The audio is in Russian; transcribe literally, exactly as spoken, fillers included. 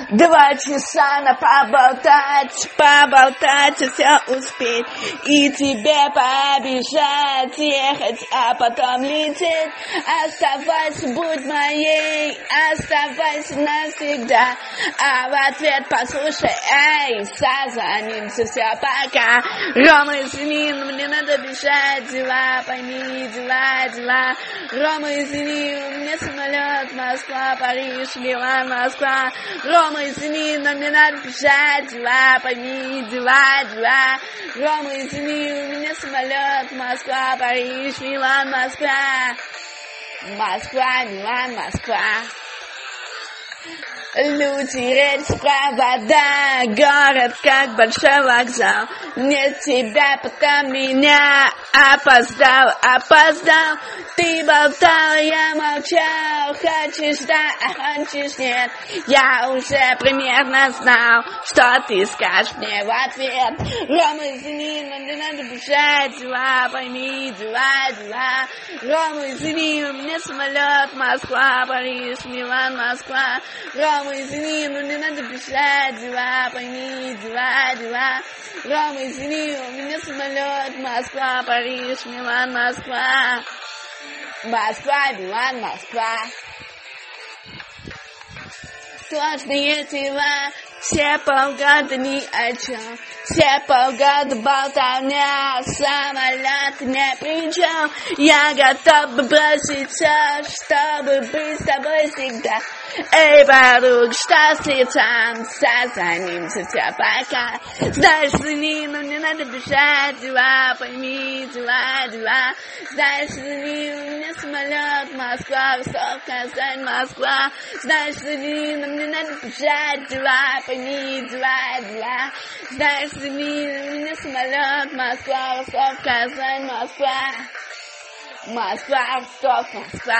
Два часа на поболтать, поболтать и все успеть. И тебе побежать, ехать, а потом лететь. Оставайся, будь моей, оставайся навсегда. А в ответ послушай, эй, созвонимся, все, пока. Рома, извини, но мне надо бежать, дела, пойми, дела, дела. Рома, извини, у меня самолет, Москва, Париж, Милан, Москва. Рома, извини, но мне надо бежать, дела, пойми, дела, дела. Рома, извини, у меня самолет, Москва, Париж, Милан, Москва. Москва, Милан, Москва. Люди, рельс, провода, город как большой вокзал. Нет тебя, потом меня, опоздал, опоздал. Ты болтал, я молчал, хочешь да, а хочешь нет. Я уже примерно знал, что ты скажешь мне в ответ. Рома, извини, но мне надо бежать, дела, пойми, дела, дела. Рома, извини, у меня самолет, Москва, Париж, Милан, Москва. Рома, извини, но мне надо бежать, дела, пойми, дела, дела. Рома, извини, у меня самолет, Москва, Париж, Милан, Москва. Москва, Милан, Москва. Сложные дела, все полгода ни о чем. Все полгода болтовня, самолет не при чем. Я готов бы бросить все, чтобы быть с тобой всегда. Эй, подруг, что с лицом? Созвонимся, все, пока. Знаешь, извини, но мне надо бежать, дела, пойми, дела, дела. Знаешь, извини, у меня самолет, Москва, Ростов, Казань, Москва. Знаешь, извини, но мне надо бежать, дела, пойми, дела, дела. Знаешь, извини, у меня самолет, Москва, Ростов, Казань, Москва. Москва, Ростов, Москва.